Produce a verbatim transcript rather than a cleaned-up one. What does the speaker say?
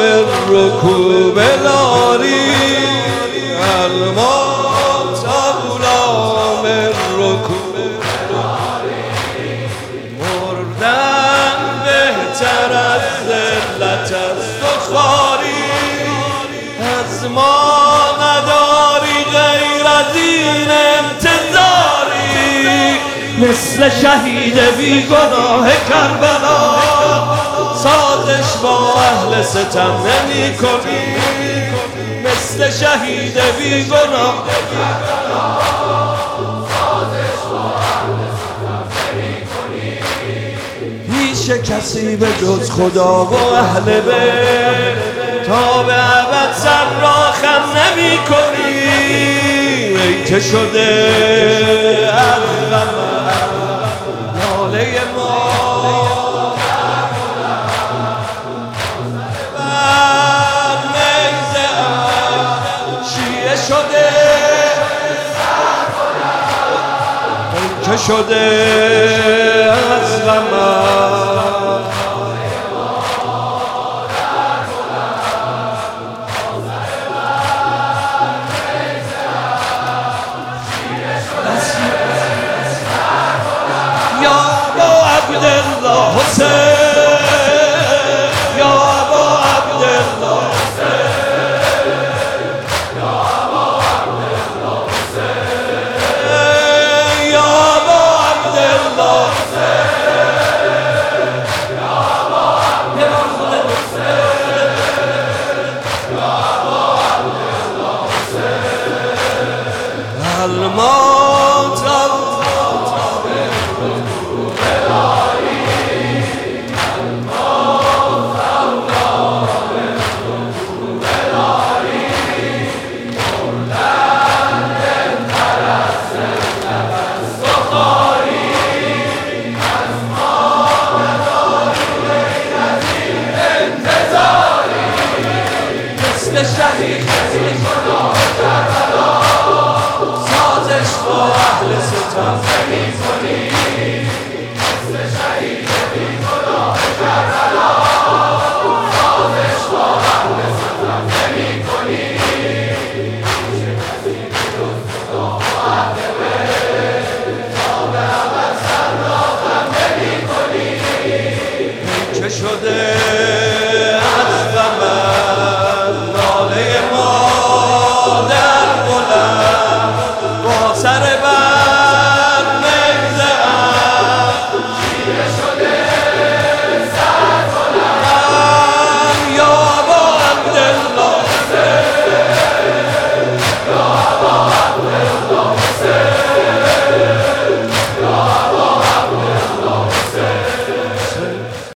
رکوب لاری الموت غلام رکوب لاری مردن بهتر از ذلت است و خواری از ما نداری غیر از این انتظاری مثل شهید بیگناه کربلا سازش با اهل ستم نمی کنی مثل شهید بیگناه سازش با اهل ستم نمی کنی هیچ کسی به جز خدا و اهل بیت تا به ابد سر را خم نمی کنی ای که شده از غم ناله ما شده که شده از غم یا ابا عبدالله حسین یا ابا عبدالله الموت غلام رکوب لاری الموت غلام رکوب لاری مردن بهتر از ذلت است و خواری از ما نداری غیر از این انتظاری مثل شهید بیگناه کربلا سازش با اهل ستم نمی کنی مثل شهید بیگناه کربلا سازش با اهل ستم نمی کنی هیچ کسی به جز خدا و اهل بیت تا به ابد سر را خم نمی کنی ای که شده